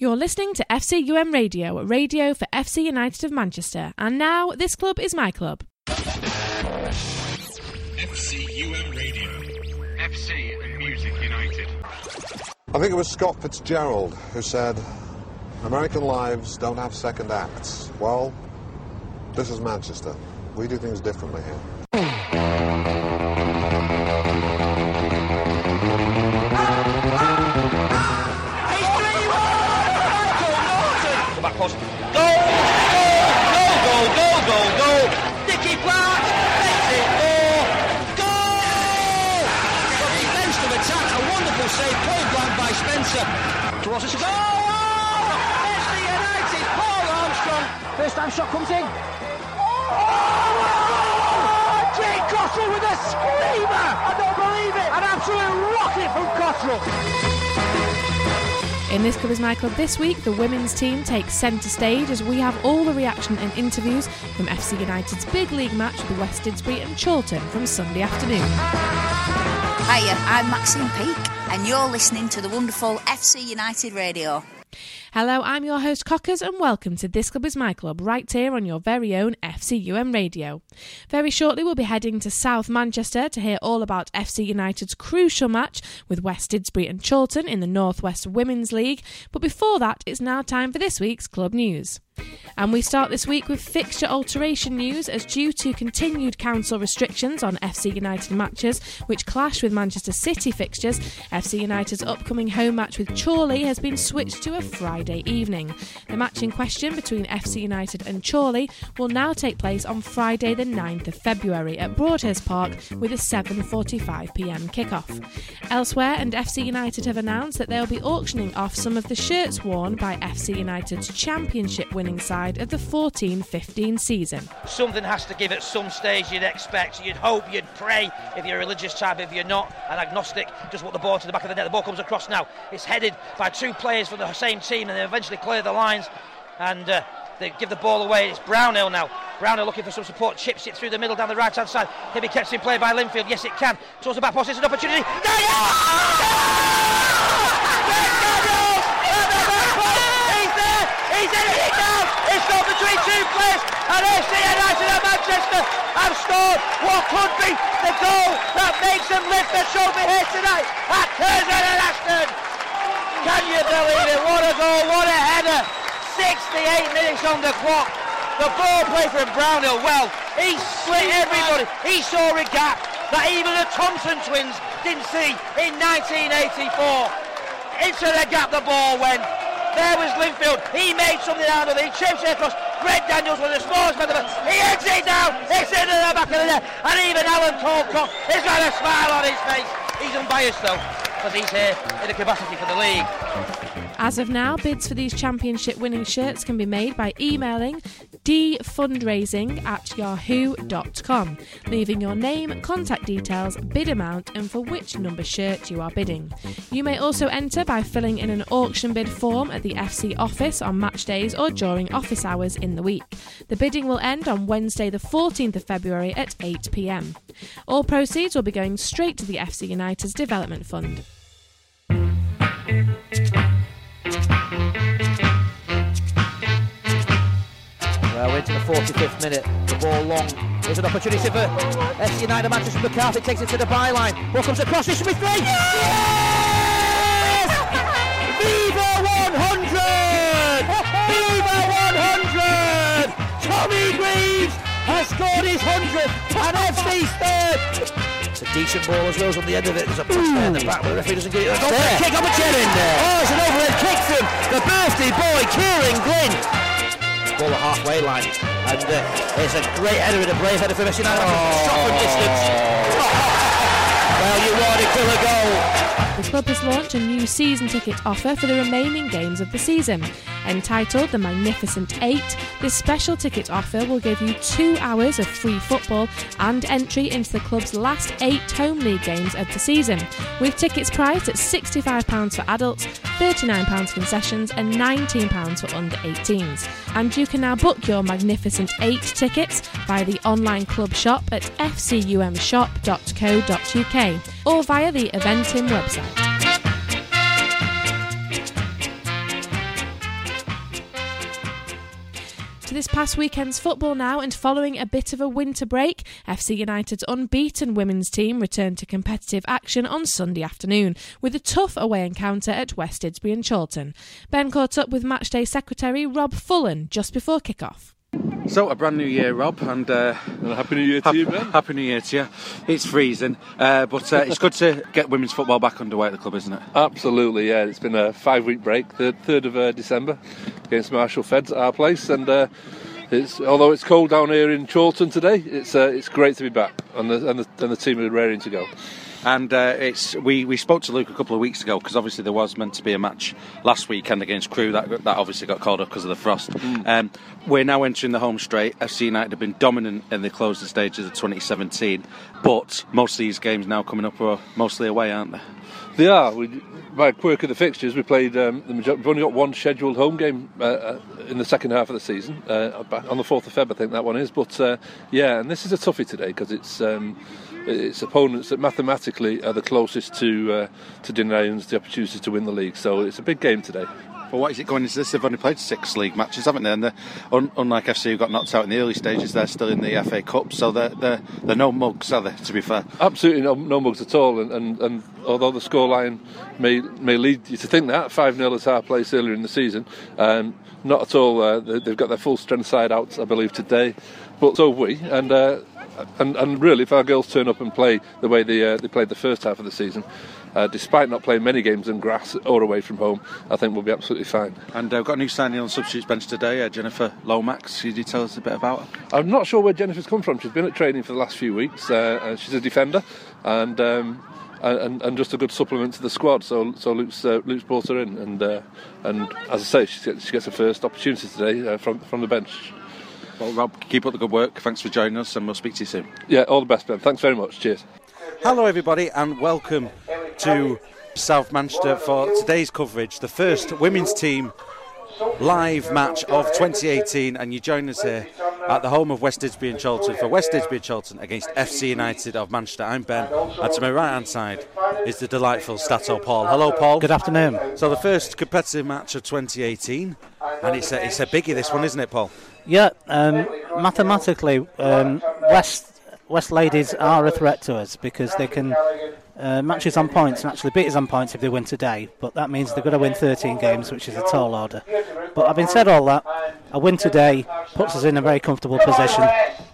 You're listening to FCUM Radio, radio for FC United of Manchester. And now, this club is my club. FCUM Radio. FC and Music United. I think it was Scott Fitzgerald who said, American lives don't have second acts. Well, this is Manchester. We do things differently here. Back post. Goal! Goal! Nicky Clark takes it. Goal! From defence to attack, a wonderful save, point blank by Spencer. Crosses to goal! FC United, Paul Armstrong. First time shot comes in. Jake Cottrell with a screamer! I don't believe it! An absolute rocket from Cottrell. In This Club is my club this week, the women's team takes centre stage as we have all the reaction and interviews from FC United's big league match with West Didsbury and Chorlton from Sunday afternoon. Hiya, I'm Maxine Peake and you're listening to the wonderful FC United Radio. Hello, I'm your host Cockers and welcome to This Club is my club right here on your very own FCUM Radio. Very shortly we'll be heading to South Manchester to hear all about FC United's crucial match with West Didsbury and Chorlton in the North West Women's League, but before that it's now time for this week's club news. And we start this week with fixture alteration news as due to continued council restrictions on FC United matches which clash with Manchester City fixtures, FC United's upcoming home match with Chorley has been switched to a Friday evening. The match in question between FC United and Chorley will now take place on Friday the 9th of February at Broadhurst Park with a 7:45pm kickoff. Elsewhere, and FC United have announced that they'll be auctioning off some of the shirts worn by FC United's championship winning side of the 14-15 season. Something has to give at some stage, you'd expect, you'd hope, you'd pray if you're a religious type, if you're not an agnostic, just want the ball to the back of the net. The ball comes across now, it's headed by two players from the same team and they eventually clear the lines and they give the ball away. It's Brownhill now. Brownhill looking for some support, chips it through the middle down the right hand side. Can be kept in play by Linfield, yes it can. Towards the back post, it's an opportunity. He's in it now! It's gone between two players and FC United and Manchester have scored what could be the goal that makes them lift the trophy here tonight at Curzon and Ashton. Can you believe it? What a goal, what a header. 68 minutes on the clock. The ball play from Brownhill, well, he split everybody. He saw a gap that even the Thompson twins didn't see in 1984. Into the gap the ball went. There was Linfield, he made something out of it, he chips it across. Greg Daniels was the smallest man of it, he heads it down, it's into the back of the net, and even Alan Colcock has got a smile on his face. He's unbiased though, because he's here in a capacity for the league. As of now, bids for these championship winning shirts can be made by emailing dfundraising@yahoo.com, leaving your name, contact details, bid amount and for which number shirt you are bidding. You may also enter by filling in an auction bid form at the FC office on match days or during office hours in the week. The bidding will end on Wednesday the 14th of February at 8pm. All proceeds will be going straight to the FC United's Development Fund. Well, we're into the 45th minute, the ball long. There's an opportunity for FC United Manchester. McCarthy takes it to the byline. Ball comes across, this should be free! Yes! Viva 100! Viva 100! Tommy Greaves has scored his 100th and FC's third! It's a decent ball as well as on the end of it. There's a push there in the back, but the referee doesn't get it. There's a kick on the chin in there. Oh, it's an overhead kick from the birthday boy, Kieran Glynn. Ball the halfway line, and it's a great header with a brave header from FC United. Shot from distance. Well, you wanted to a goal. The club has launched a new season ticket offer for the remaining games of the season. Entitled The Magnificent 8, this special ticket offer will give you 2 hours of free football and entry into the club's last 8 home league games of the season, with tickets priced at £65 for adults, £39 concessions and £19 for under 18s. And you can now book your Magnificent 8 tickets via the online club shop at fcumshop.co.uk or via the Eventim website. To this past weekend's football now, and following a bit of a winter break, FC United's unbeaten women's team returned to competitive action on Sunday afternoon with a tough away encounter at West Didsbury and Chorlton. Ben caught up with Matchday secretary Rob Fullen just before kick-off. So, a brand new year, Rob, and a Happy New Year to you, Ben. Happy New Year to you. It's freezing, but it's good to get women's football back underway at the club, isn't it? Absolutely, yeah. It's been a 5-week break, the 3rd of December, against Marshall Feds at our place, and although it's cold down here in Chorlton today, it's great to be back, and the team are raring to go. And we spoke to Luke a couple of weeks ago, because obviously there was meant to be a match last weekend against Crewe that obviously got called up because of the frost. We're now entering the home straight. FC United have been dominant in the closing stages of 2017, but most of these games now coming up are mostly away, aren't they? They are. By quirk of the fixtures, we played. We've only got one scheduled home game in the second half of the season, on the 4th of Feb, I think that one is. But and this is a toughie today because it's opponents that mathematically are the closest to denying us the opportunity to win the league. So it's a big game today. Well, what is it going into this? They've only played 6 league matches, haven't they? And unlike FC, who got knocked out in the early stages, they're still in the FA Cup, so they're no mugs, are they, to be fair? Absolutely no mugs at all, and although the scoreline may lead you to think that, 5-0 is our place earlier in the season, not at all. They've got their full strength side out, I believe, today, but so have we, and really, if our girls turn up and play the way they played the first half of the season, despite not playing many games in grass or away from home, I think we'll be absolutely fine. And we've got a new signing on the substitutes bench today, Jennifer Lomax. Could you tell us a bit about her? I'm not sure where Jennifer's come from. She's been at training for the last few weeks. She's a defender and just a good supplement to the squad. So Luke's brought her in, and as I say, she gets her first opportunity today from the bench. Well, Rob, keep up the good work. Thanks for joining us, and we'll speak to you soon. Yeah, all the best, Ben. Thanks very much. Cheers. Hello everybody, and welcome to South Manchester for today's coverage, the first women's team live match of 2018, and you join us here at the home of West Didsbury and Chorlton for West Didsbury and Chorlton against FC United of Manchester. I'm Ben, and to my right hand side is the delightful Stato Paul. Hello Paul. Good afternoon. So the first competitive match of 2018, and it's a biggie, this one, isn't it, Paul? Yeah, mathematically West Ladies are a threat to us because they can match us on points and actually beat us on points if they win today, but that means they've got to win 13 games, which is a tall order. But having said all that, a win today puts us in a very comfortable position.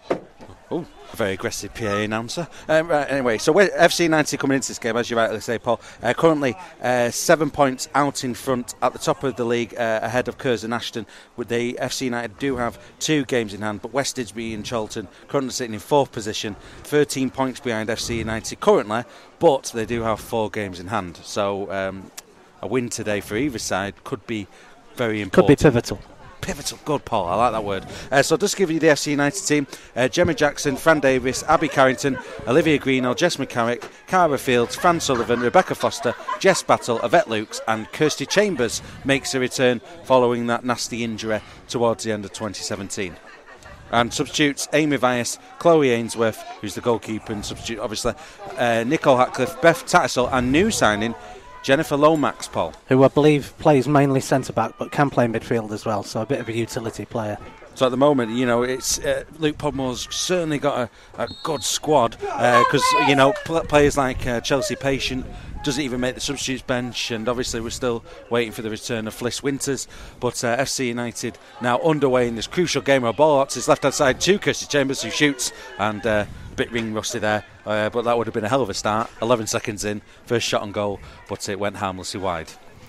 Oh, a very aggressive PA announcer. Right, anyway, so FC United coming into this game, as you rightly say, Paul, currently 7 points out in front at the top of the league, ahead of Curzon Ashton. With the FC United do have 2 games in hand, but West Didsbury and Chorlton currently sitting in 4th position, 13 points behind FC United currently, but they do have 4 games in hand. So a win today for either side could be very important. Could be pivotal. Pivotal, good Paul, I like that word. So just give you the FC United team: Gemma Jackson, Fran Davis, Abby Carrington, Olivia Greenough, Jess McCarrick, Cara Fields, Fran Sullivan, Rebecca Foster, Jess Battle, Yvette Lukes and Kirsty Chambers makes a return following that nasty injury towards the end of 2017. And substitutes: Amy Vyas, Chloe Ainsworth, who's the goalkeeper and substitute obviously, Nicole Hatcliffe, Beth Tattersall, and new signing Jennifer Lomax, Paul. Who I believe plays mainly centre-back but can play midfield as well, so a bit of a utility player. So at the moment, it's Luke Podmore's certainly got a good squad because, players like Chelsea Patient doesn't even make the substitutes bench, and obviously we're still waiting for the return of Fliss Winters. But FC United now underway in this crucial game of ball out to his left-hand side to Kirsty Chambers, who shoots, and a bit ring rusty there, but that would have been a hell of a start. 11 seconds in, first shot on goal, but it went harmlessly wide.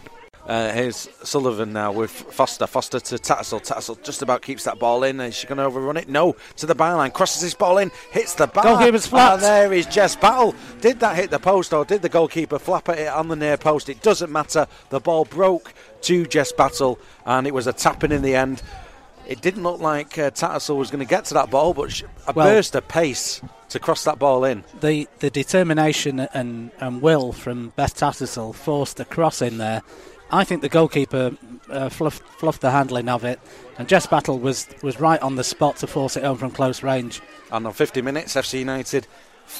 Here's Sullivan now with Foster to Tattersall. Tattersall just about keeps that ball in. Is she going to overrun it? No, to the byline, crosses this ball in, hits the bar. Goalkeeper's flat. And there is Jess Battle. Did that hit the post, or did the goalkeeper flap at it on the near post? It doesn't matter. The ball broke to Jess Battle, and it was a tap-in in the end. It didn't look like Tattersall was going to get to that ball, but burst of pace to cross that ball in. The determination and will from Beth Tattersall forced the cross in there. I think the goalkeeper fluffed the handling of it, and Jess Battle was right on the spot to force it home from close range. And on 50 minutes, FC United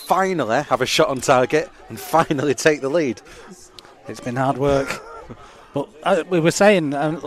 finally have a shot on target and finally take the lead. It's been hard work. But we were saying,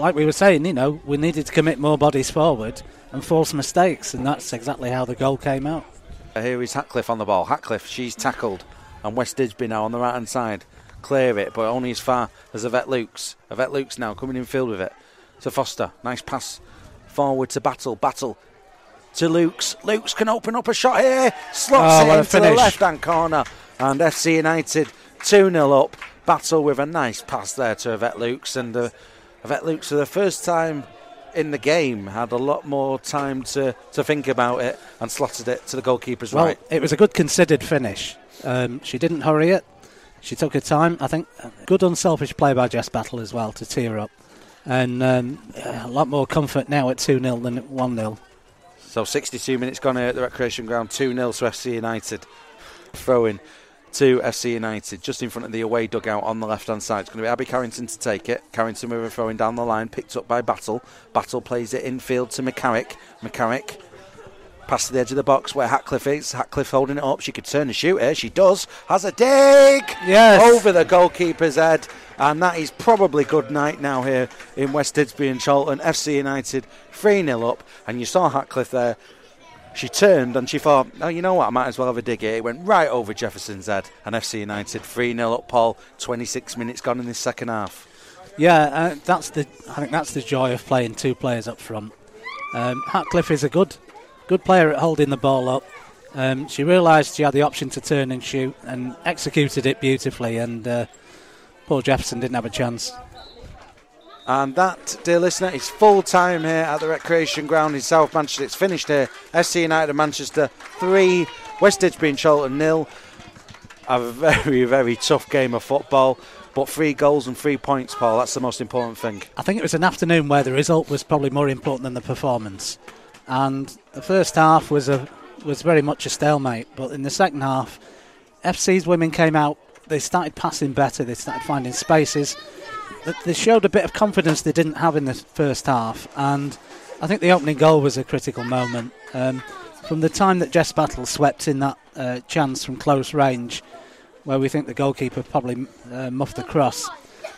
we needed to commit more bodies forward and force mistakes, and that's exactly how the goal came out. Here is Hatcliffe on the ball. Hatcliffe, she's tackled, and West Didsbury now on the right-hand side. Clear it, but only as far as Yvette Lukes. Yvette Lukes now coming in field with it to Foster. Nice pass forward to Battle. Battle to Lukes. Lukes can open up a shot here. Slots it into the left-hand corner. And FC United 2-0 up. Battle with a nice pass there to Yvette Lukes. And Yvette Lukes, for the first time in the game, had a lot more time to think about it and slotted it to the goalkeeper's right. It was a good considered finish. She didn't hurry it. She took her time. I think good unselfish play by Jess Battle as well to tee her up. And a lot more comfort now at 2-0 than at 1-0. So 62 minutes gone here at the Recreation Ground. 2-0 to FC United. Throwing to FC United just in front of the away dugout on the left hand side. It's going to be Abby Carrington to take it. Carrington with a throwing down the line, picked up by Battle. Battle plays it infield to McCarrick. McCarrick past the edge of the box where Hatcliffe is. Hatcliffe holding it up. She could turn and shoot here. She does. Has a dig over the goalkeeper's head. And that is probably good night now here in West Didsbury and Charlton. FC United 3-0 up. And you saw Hatcliffe there. She turned and she thought, oh, you know what, I might as well have a dig here. It went right over Jefferson's head. And FC United 3-0 up, Paul. 26 minutes gone in this second half. Yeah, I think that's the joy of playing two players up front. Hatcliffe is a good player at holding the ball up. She realised she had the option to turn and shoot and executed it beautifully, and Paul Jefferson didn't have a chance. And that, dear listener, is full time here at the Recreation Ground in South Manchester. It's finished here. FC United of Manchester 3, West Didsbury and Charlton 0. A very, very tough game of football. But 3 goals and 3 points, Paul. That's the most important thing. I think it was an afternoon where the result was probably more important than the performance. And the first half was very much a stalemate. But in the second half, FC's women came out. They started passing better. They started finding spaces. They showed a bit of confidence they didn't have in the first half. And I think the opening goal was a critical moment. From the time that Jess Battle swept in that chance from close range, where we think the goalkeeper probably muffed the cross,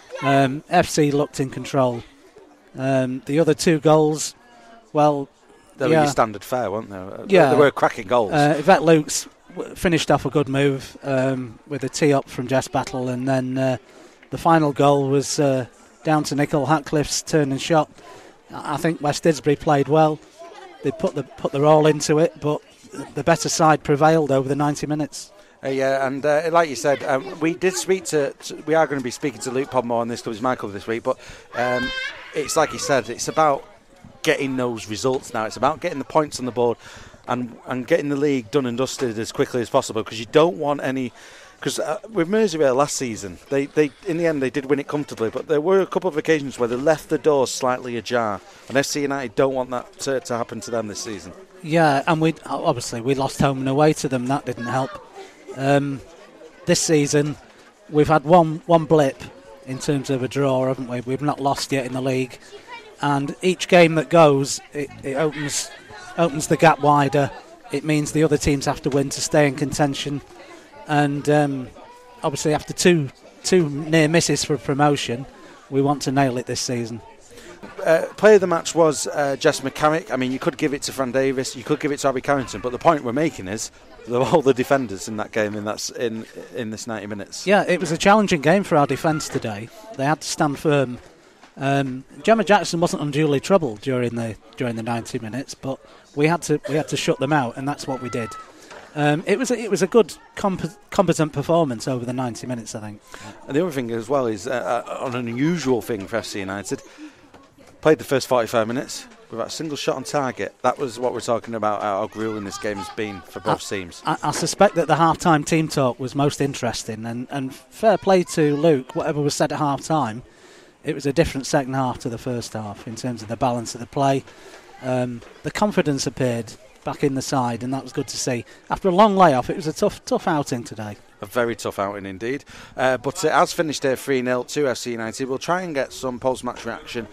FC looked in control. The other 2 goals, well... They were your standard fare, weren't they? Yeah. They were cracking goals. Yvette Lukes finished off a good move with a tee up from Jess Battle, and then the final goal was down to Nicole Hatcliffe's turn and shot. I think West Didsbury played well. They put their all into it, but the better side prevailed over the 90 minutes. Yeah, and like you said, we did speak we are going to be speaking to Luke Podmore on this Club is My Club this week, but it's like he said, it's about getting those results now. It's about getting the points on the board and getting the league done and dusted as quickly as possible, because you don't want any... Because with Merseyrail last season, they in the end they did win it comfortably, but there were a couple of occasions where they left the doors slightly ajar, and FC United don't want that to happen to them this season. Yeah, and we lost home and away to them. That didn't help. This season, we've had one blip in terms of a draw, haven't we? We've not lost yet in the league, and each game that goes, it opens the gap wider. It means the other teams have to win to stay in contention, and obviously after two near misses for promotion, we want to nail it this season. Player of the match was Jess McCarrick. I mean, you could give it to Fran Davis, you could give it to Abby Carrington, but the point we're making is all the defenders in that game in this 90 minutes. Yeah, it was a challenging game for our defence today. They had to stand firm. Gemma Jackson wasn't unduly troubled during the 90 minutes, but we had to shut them out, and that's what we did. It was a good competent performance over the 90 minutes, I think. And the other thing as well is an unusual thing for FC United. Played the first 45 minutes without a single shot on target. That was what we're talking about, how grueling this game has been for both teams. I suspect that the half-time team talk was most interesting, and fair play to Luke, whatever was said at half-time, it was a different second half to the first half in terms of the balance of the play. The confidence appeared back in the side, and that was good to see. After a long layoff, it was a tough outing today. A very tough outing indeed. But it has finished there 3-0 to FC United. We'll try and get some post-match reaction.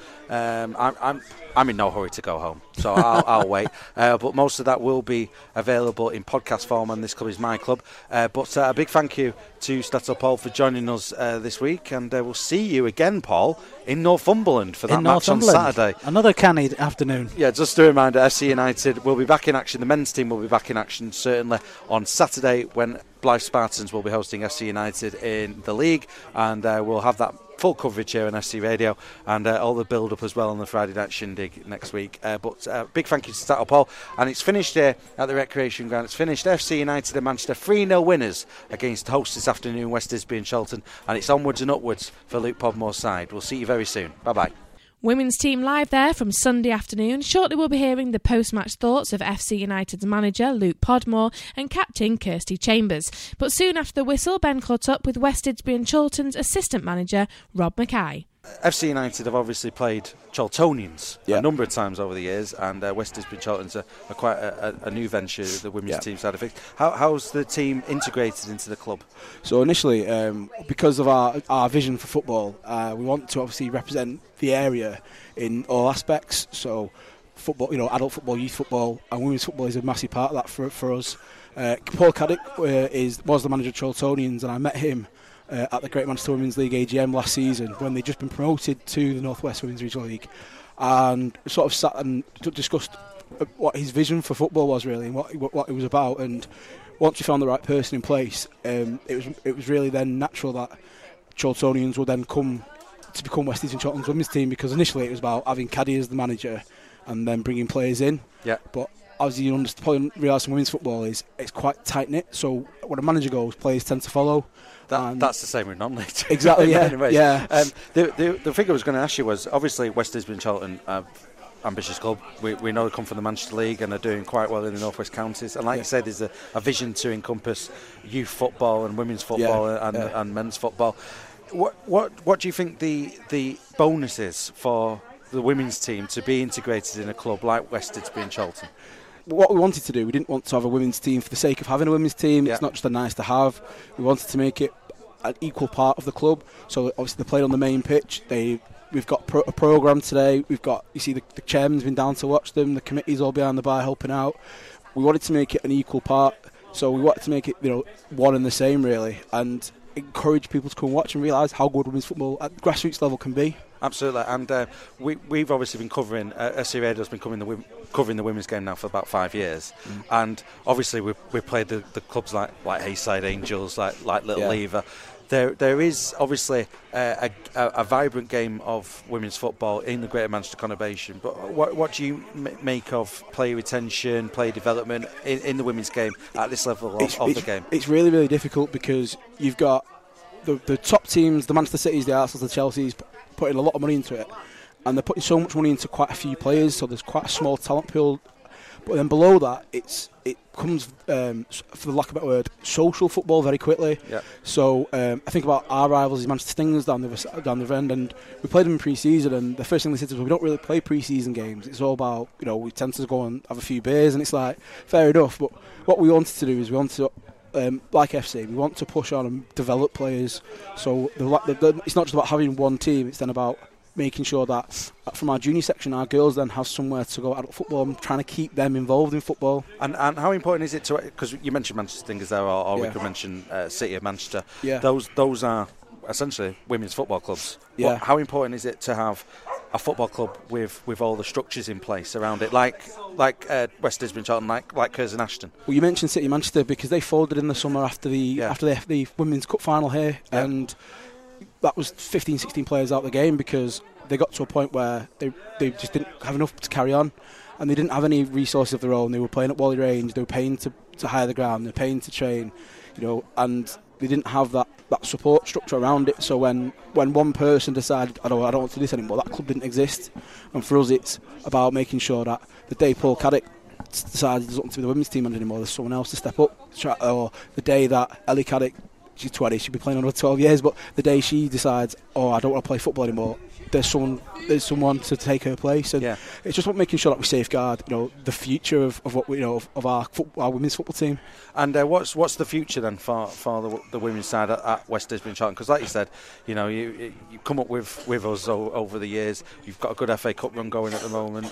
I'm in no hurry to go home, so I'll wait. But most of that will be available in podcast form on This Club is My Club. But a big thank you to Stato Paul for joining us this week, and we'll see you again, Paul, in Northumberland for that match on Saturday. Another canny afternoon. Yeah, just a reminder, FC United will be back in action. The men's team will be back in action certainly on Saturday when Blythe Spartans will be hosting FC United in the league, and we'll have that full coverage here on FC Radio and all the build-up as well on the Friday night shindig next week. But big thank you to Stato Paul, and it's finished here at the Recreation Ground. It's finished FC United and Manchester 3-0 winners against hosts this afternoon, West Disby and Shelton, and it's onwards and upwards for Luke Podmore's side. We'll see you very soon. Bye-bye. Women's team live there from Sunday afternoon. Shortly we'll be hearing the post-match thoughts of FC United's manager Luke Podmore and captain Kirsty Chambers. But soon after the whistle, Ben caught up with West Didsbury and Chorlton's assistant manager Rob Mackay. FC United have obviously played Chorltonians a number of times over the years, and West Didsbury and Chorlton's are quite a new venture, the women's team side of things. How's the team integrated into the club? So initially, because of our vision for football, we want to obviously represent the area in all aspects. So football, adult football, youth football, and women's football is a massive part of that for us. Paul Caddick was the manager of Chorltonians, and I met him at the Great Manchester Women's League AGM last season when they'd just been promoted to the North West Women's Regional League, and sort of sat and discussed what his vision for football was really and what it was about. And once we found the right person in place, it was really then natural that Chorltonians would then come to become West Didsbury and Chorlton's women's team, because initially it was about having Caddy as the manager and then bringing players in. Yeah. But as you probably realise from women's football, it's quite tight knit. So when a manager goes, players tend to follow. That's the same with non-league. Exactly, yeah. The thing I was going to ask you was, obviously West Didsbury and Chorlton are ambitious club. We know they come from the Manchester League and are doing quite well in the North West counties. And like you said, there's a vision to encompass youth football and women's football and men's football. What do you think the bonus is for the women's team to be integrated in a club like West Didsbury and Chorlton? What we wanted to do, we didn't want to have a women's team for the sake of having a women's team. It's not just a nice to have. We wanted to make it an equal part of the club. So obviously they played on the main pitch. We've got a programme today. We've got, you see, the chairman's been down to watch them. The committee's all behind the bar helping out. We wanted to make it an equal part. So we wanted to make it, one and the same really, and encourage people to come and watch and realise how good women's football at grassroots level can be. Absolutely, and we've obviously been covering, SC Radio's been covering the women's game now for about 5 years, and obviously we've played the clubs like Hayside Angels, like Little Lever. There is obviously a vibrant game of women's football in the Greater Manchester conurbation, but what do you make of player retention, player development in the women's game at this level of the game? It's really, really difficult because you've got the top teams, the Manchester Cities, the Arsenals, the Chelseas, putting a lot of money into it, and they're putting so much money into quite a few players, so there's quite a small talent pool. But then below that, it comes, for the lack of a better word, social football very quickly. Yeah. So I think about our rivals, the Manchester Stingers down the end, and we played them in pre-season, and the first thing they said was, we don't really play pre-season games. It's all about, we tend to go and have a few beers, and it's like, fair enough. But what we wanted to do is like FC, we want to push on and develop players. So it's not just about having one team, it's then about making sure that from our junior section, our girls then have somewhere to go adult football and trying to keep them involved in football. And how important is it to, because you mentioned Manchester Stingers there, or we could mention City of Manchester. Yeah. Those are essentially women's football clubs. Yeah. How important is it to have a football club with all the structures in place around it, like West Didsbury and Chorlton, like Curzon Ashton? Well, you mentioned City of Manchester because they folded in the summer after the Women's Cup final here, and that was 15, 16 players out of the game because they got to a point where they just didn't have enough to carry on, and they didn't have any resources of their own. They were playing at Wally Range, they were paying to hire the ground, they were paying to train, and they didn't have that support structure around it. So when one person decided, I don't want to do this anymore, that club didn't exist. And for us, it's about making sure that the day Paul Caddick decided he doesn't want to be the women's team anymore, there's someone else to step up. Or the day that Ellie Caddick, she's 20, she'll be playing another 12 years, but the day she decides, I don't want to play football anymore, there's someone to take her place, and it's just about making sure that we safeguard, the future of what we of our women's football team. And what's the future then for the women's side at West Didsbury and Chorlton? Because like you said, you come up with us over the years. You've got a good FA Cup run going at the moment.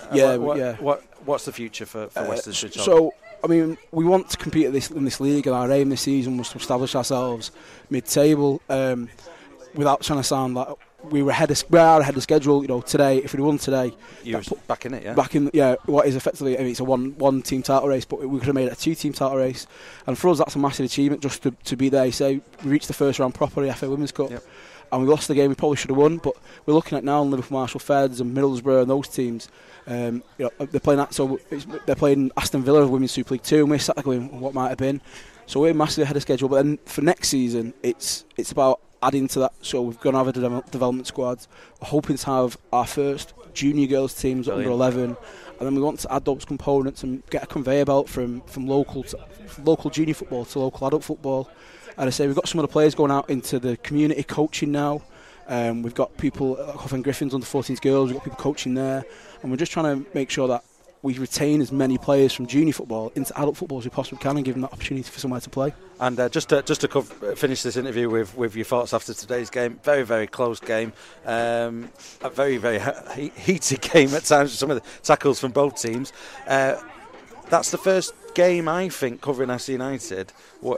What's the future for West Didsbury and Chorlton? So, I mean, we want to compete in this league, and our aim this season was to establish ourselves mid-table. Without trying to sound like we are ahead of schedule. You know, today, if we'd won today, you were back in it, yeah. Back in, yeah. What is effectively, I mean, it's a one team title race, but we could have made it a 2-team title race. And for us, that's a massive achievement just to be there. So we reached the first round properly, FA Women's Cup, and we lost the game. We probably should have won, but we're looking at now Liverpool Marshall Feds and Middlesbrough and those teams. You know, they're playing that, so they're playing Aston Villa of Women's Super League 2, and we're sat there going, what might have been. So we're massively ahead of schedule. But then for next season, it's about adding to that. So we're going to have a development squad. We're hoping to have our first junior girls teams under 11, and then we want to add those components and get a conveyor belt from local junior football to local adult football. And I say we've got some of the players going out into the community coaching now. We've got people at Huffing Griffins under 14s girls. We've got people coaching there, and we're just trying to make sure that we retain as many players from junior football into adult football as we possibly can, and give them that opportunity for somewhere to play. And just to finish this interview with your thoughts after today's game, very, very close game, a very, very heated game at times with some of the tackles from both teams. That's the first game, I think, covering FC United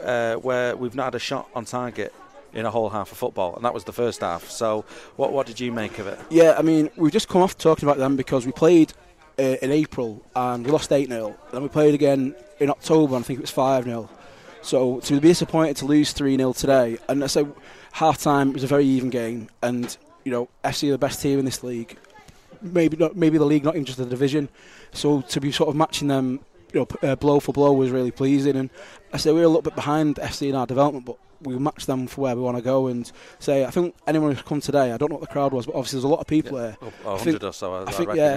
where we've not had a shot on target in a whole half of football, and that was the first half. So what did you make of it? Yeah, I mean, we've just come off talking about them because we played in April and we lost 8-0. Then we played again in October and I think it was 5-0. So to be disappointed to lose 3-0 today, and I say half time it was a very even game, and you know, FC are the best team in this league, maybe the league, not even just the division. So to be sort of matching them, you know, blow for blow was really pleasing. And I say we're a little bit behind FC in our development, but we match them for where we want to go. And say, I think anyone who's come today, I don't know what the crowd was, but obviously there's a lot of people there. 100 or so.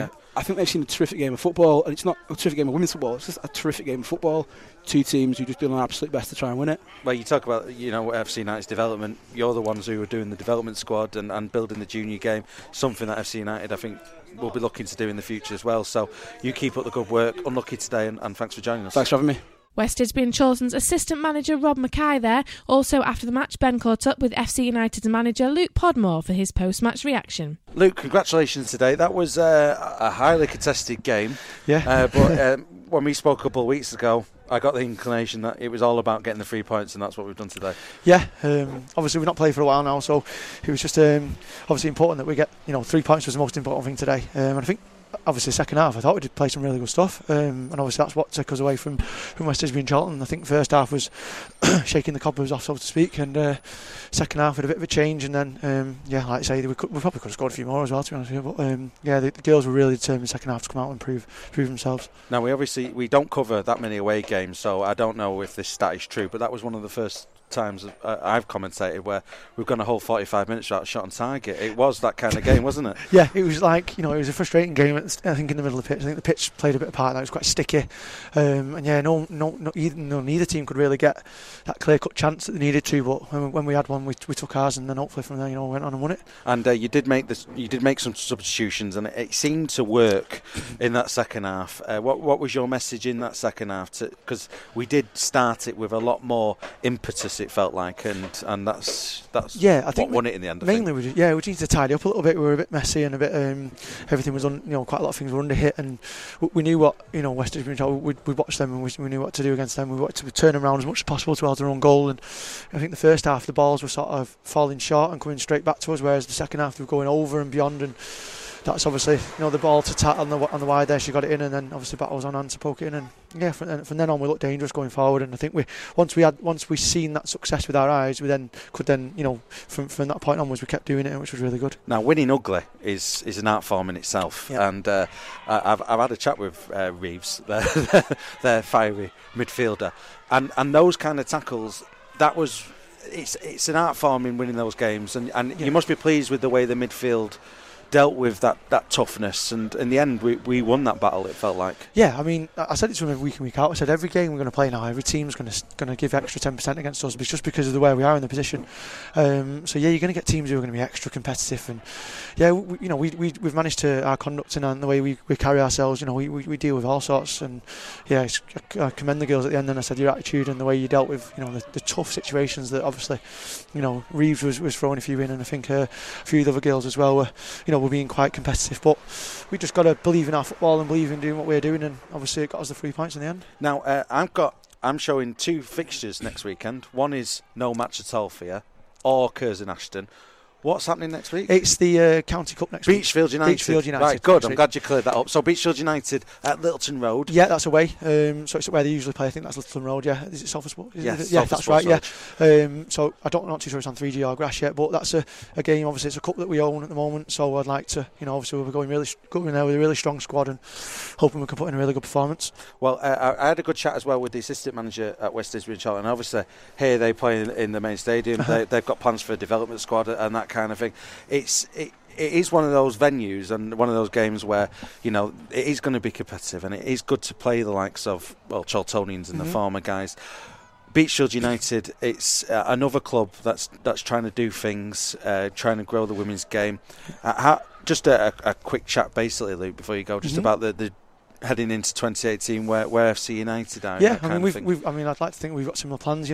I think they've seen a terrific game of football, and it's not a terrific game of women's football, it's just a terrific game of football. Two teams who just doing their absolute best to try and win it. Well, you talk about, you know, FC United's development. You're the ones who are doing the development squad and building the junior game, something that FC United, I think, will be looking to do in the future as well. So you keep up the good work. Unlucky today, and thanks for joining us. Thanks for having me. West Didsbury and Chawson's assistant manager Rob Mackay there. Also after the match, Ben caught up with FC United's manager Luke Podmore for his post-match reaction. Luke, congratulations today. That was a highly contested game. Yeah. But when we spoke a couple of weeks ago, I got the inclination that it was all about getting the 3 points, and that's what we've done today. Yeah, obviously we've not played for a while now, so it was just obviously important that we get, 3 points was the most important thing today. And I think obviously second half I thought we did play some really good stuff, and obviously that's what took us away from West Didsbury and Charlton. I think first half was shaking the cobwebs off, so to speak, and second half had a bit of a change, and then like I say, we probably could have scored a few more as well, to be honest with you, but the girls were really determined second half to come out and prove themselves. Now we don't cover that many away games, so I don't know if this stat is true, but that was one of the first times I've commentated where we've gone a whole 45 minutes without a shot on target. It was that kind of game, wasn't it? Yeah, it was like, it was a frustrating game, I think, in the middle of the pitch. I think the pitch played a bit of part, that was quite sticky, and neither team could really get that clear-cut chance that they needed to, but when we had one, we took ours, and then hopefully from there, went on and won it. And you did make some substitutions, and it seemed to work in that second half. What was your message in that second half? Because we did start it with a lot more impetus, it felt like, and that's I think what won it in the end. Mainly, we just need to tidy up a little bit. We were a bit messy and a bit everything was quite a lot of things were under hit, and we knew what West Didsbury. We watched them and we knew what to do against them. We wanted to turn them around as much as possible towards their own goal, and I think the first half the balls were sort of falling short and coming straight back to us, whereas the second half they were going over and beyond, and that's obviously the ball to Tat on the wide there, she got it in, and then obviously Battle was on hand to poke it in, and from then on we looked dangerous going forward, and I think once we seen that success with our eyes, we then could from that point onwards we kept doing it, which was really good. Now winning ugly is an art form in itself, and I've had a chat with Reeves, their fiery midfielder, and those kind of tackles, it's an art form in winning those games, and you must be pleased with the way the midfield dealt with that toughness, and in the end we won that battle, it felt like. Yeah, I mean, I said it to them every week in, week out. I said every game we're going to play now, every team's going to give extra 10% against us, just because of the way we are in the position. So you're going to get teams who are going to be extra competitive, and we've managed to, our conduct and the way we carry ourselves, we deal with all sorts, and I commend the girls at the end, and I said your attitude and the way you dealt with the tough situations that obviously Reeves was throwing a few in, and I think a few of the other girls as well were being quite competitive, but we just got to believe in our football and believe in doing what we're doing, and obviously it got us the 3 points in the end. Now I'm showing 2 fixtures next weekend. One is no match at all for you, or Curzon Ashton. What's happening next week? It's the County Cup next week. Beachfield United. Beachfield United. Right, good. I'm glad you cleared that up. So Beachfield United at Littleton Road. Yeah, that's away. So it's where they usually play. I think that's Littleton Road. Yeah, is it Salford Sport? Yes, yeah, that's right. Yeah. So I'm not too sure it's on 3G or grass yet, but that's a game. Obviously, it's a cup that we own at the moment. So I'd like to, obviously we're going there with a really strong squad and hoping we can put in a really good performance. Well, I had a good chat as well with the assistant manager at West Didsbury and Charlton. Obviously, here they play in the main stadium. They've got plans for a development squad and that kind of thing. It is one of those venues and one of those games where it is going to be competitive, and it is good to play the likes of Charltonians and the former guys. Beachfield United, it's another club that's trying to do things, trying to grow the women's game. Just a quick chat, basically, Luke, before you go, just about the heading into 2018, where FC United are. Yeah, I'd like to think we've got similar plans.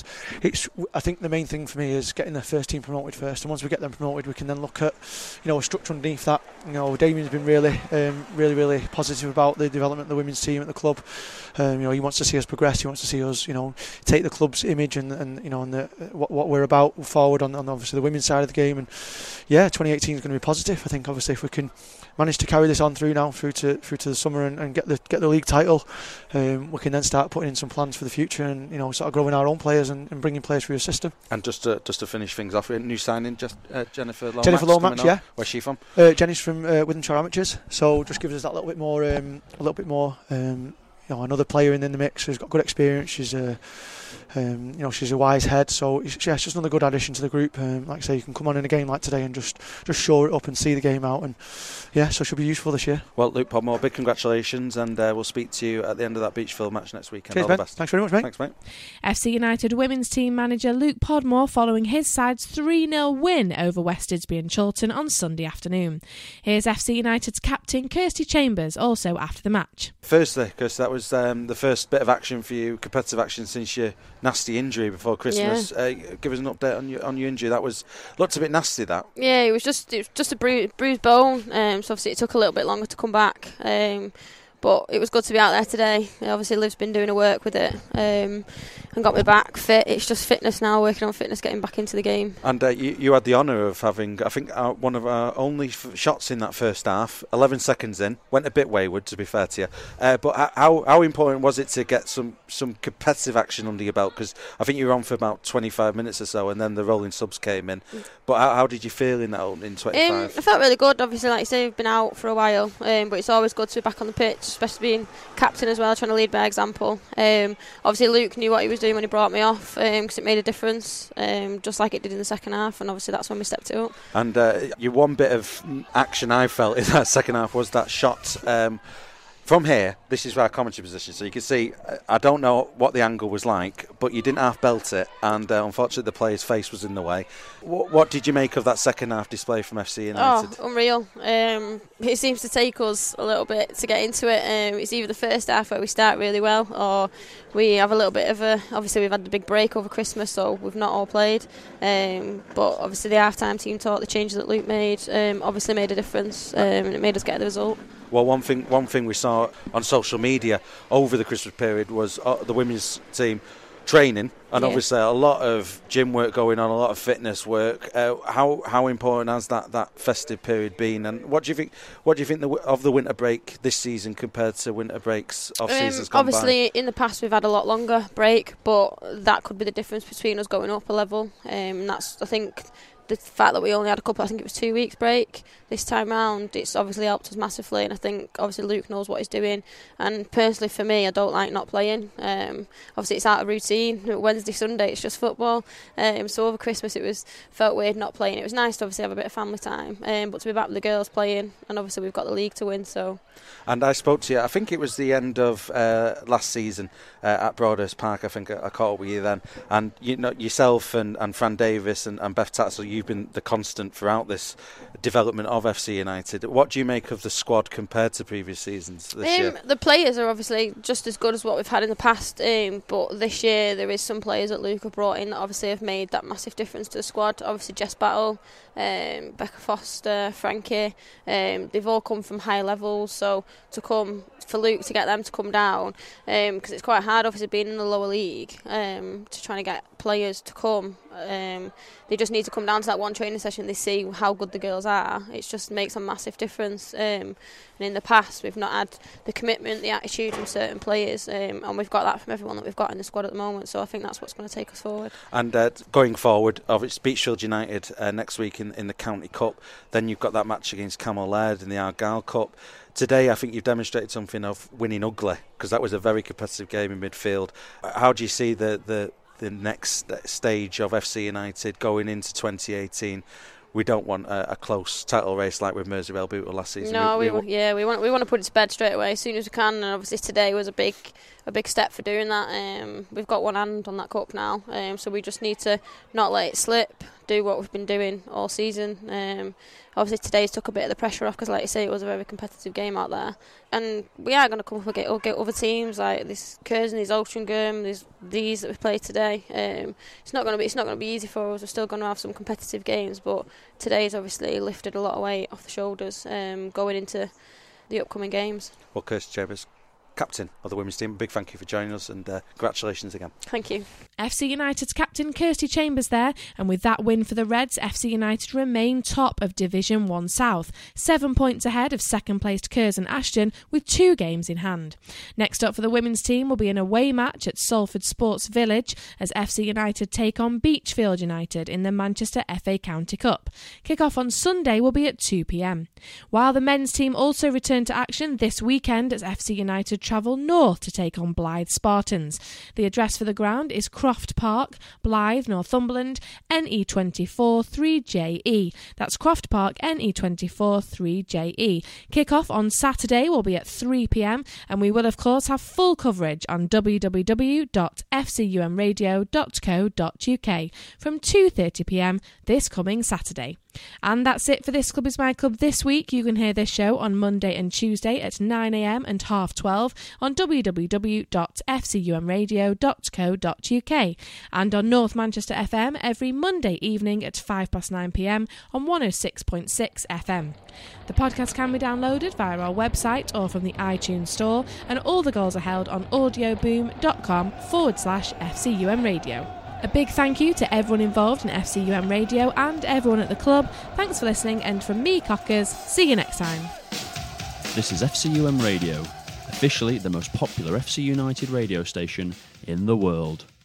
I think the main thing for me is getting the first team promoted first, and once we get them promoted, we can then look at a structure underneath that. Damien's been really positive about the development of the women's team at the club. He wants to see us progress. He wants to see us, take the club's image and what we're about forward on obviously the women's side of the game. And 2018 is going to be positive. I think obviously if we can manage to carry this on through to the summer and get the league title, we can then start putting in some plans for the future and sort of growing our own players and bringing players through the system. And just to finish things off, new signing, Jennifer Lomax. Jennifer Lomax, yeah. Where's she from? Jenny's from Wythenshawe Amateurs, so just gives us that little bit more. Another player in the mix who's got good experience. She's she's a wise head, so it's just another good addition to the group. Like I say, you can come on in a game like today and just shore it up and see the game out, and so she'll be useful this year. Well, Luke Podmore, big congratulations, and we'll speak to you at the end of that Beachfield match next weekend. Cheers, all Ben. the best. Thanks very much, mate. Thanks, mate. FC United women's team manager Luke Podmore following his side's 3-0 win over West Didsbury and Charlton on Sunday afternoon. Here's FC United's captain Kirsty Chambers also after the match. Firstly, Kirsty, that was the first bit of action for you, competitive action since your nasty injury before Christmas. Yeah. Give us an update on your injury. That looked a bit nasty, that. Yeah, it was just a bruised bone. So obviously it took a little bit longer to come back. But it was good to be out there today. Obviously Liv's been doing her work with it and got me back fit. It's just fitness now, working on fitness, getting back into the game. And you had the honour of having, I think, one of our only shots in that first half, 11 seconds in. Went a bit wayward, to be fair to you. But how important was it to get some competitive action under your belt? Because I think you were on for about 25 minutes or so, and then the rolling subs came in. But how did you feel in that in 25? I felt really good. Obviously, like you say, I've been out for a while, but it's always good to be back on the pitch, especially being captain as well, trying to lead by example. Obviously Luke knew what he was doing when he brought me off, because it made a difference, just like it did in the second half, and obviously that's when we stepped it up. And your one bit of action I felt in that second half was that shot from here. This is our commentary position, so you can see, I don't know what the angle was like, but you didn't half belt it, and unfortunately the player's face was in the way. What did you make of that second half display from FC United? Oh, unreal. It seems to take us a little bit to get into it. It's either the first half where we start really well, or we have a little bit of obviously we've had the big break over Christmas, so we've not all played. But obviously the half-time team talk, the changes that Luke made, obviously made a difference, and it made us get the result. Well, one thing we saw on social media over the Christmas period was the women's team training, and obviously a lot of gym work going on, a lot of fitness work. How important has that festive period been? And what do you think of the winter break this season compared to winter breaks off seasons gone by? Obviously, in the past we've had a lot longer break, but that could be the difference between us going up a level. And that's, I think, the fact that we only had I think it was 2 weeks break this time round, it's obviously helped us massively, and I think obviously Luke knows what he's doing, and personally for me, I don't like not playing. Obviously it's out of routine. Wednesday, Sunday it's just football, so over Christmas felt weird not playing. It was nice to obviously have a bit of family time, but to be back with the girls playing, and obviously we've got the league to win. So. And I spoke to you, I think it was the end of last season at Broadhurst Park. I think I caught up with you then, and yourself and Fran Davis and Beth Tatzel, you've been the constant throughout this development of FC United. What do you make of the squad compared to previous seasons this year? The players are obviously just as good as what we've had in the past, but this year there is some players that Luke have brought in that obviously have made that massive difference to the squad. Obviously Jess Battle, Becca Foster, Frankie, they've all come from high levels, so for Luke to get them to come down, because it's quite hard obviously being in the lower league, to try and get players to come. They just need to come down to that one training session. They see how good the girls are. It just makes a massive difference. And in the past, we've not had the commitment, the attitude from certain players, and we've got that from everyone that we've got in the squad at the moment. So I think that's what's going to take us forward. And going forward, obviously Beachfield United next week in the County Cup. Then you've got that match against Camel Laird in the Argyle Cup. Today, I think you've demonstrated something of winning ugly, because that was a very competitive game in midfield. How do you see the next stage of FC United going into 2018? We don't want a close title race like with Merseyrail Bootle last season. No, we want to put it to bed straight away as soon as we can, and obviously today was a big step for doing that. We've got one hand on that cup now, so we just need to not let it slip, do what we've been doing all season. Obviously today's took a bit of the pressure off because, like you say, it was a very competitive game out there, and we are going to come up and get other teams like this Curzon, these Altrincham, these that we've played today. It's not going to be easy for us. We're still going to have some competitive games, but today's obviously lifted a lot of weight off the shoulders going into the upcoming games. Well, Kirsty Chambers, captain of the women's team, a big thank you for joining us, and congratulations again. Thank you. FC United's captain Kirsty Chambers there, and with that win for the Reds, FC United remain top of Division 1 South, 7 points ahead of second placed Curzon Ashton with 2 games in hand. Next up for the women's team will be an away match at Salford Sports Village as FC United take on Beachfield United in the Manchester FA County Cup. Kick-off on Sunday will be at 2 p.m. While the men's team also return to action this weekend as FC United travel north to take on Blythe Spartans. The address for the ground is Croft Park, Blythe, Northumberland, NE24 3JE. That's Croft Park, NE24 3JE. Kick-off on Saturday will be at 3 p.m, and we will of course have full coverage on www.fcumradio.co.uk from 2:30 p.m. this coming Saturday. And that's it for This Club Is My Club this week. You can hear this show on Monday and Tuesday at 9 a.m. and 12:30 on www.fcumradio.co.uk and on North Manchester FM every Monday evening at 9:05 p.m. on 106.6 FM. The podcast can be downloaded via our website or from the iTunes store, and all the goals are held on audioboom.com/FCUM Radio. A big thank you to everyone involved in FCUM Radio and everyone at the club. Thanks for listening, and from me, Cockers, see you next time. This is FCUM Radio, officially the most popular FC United radio station in the world.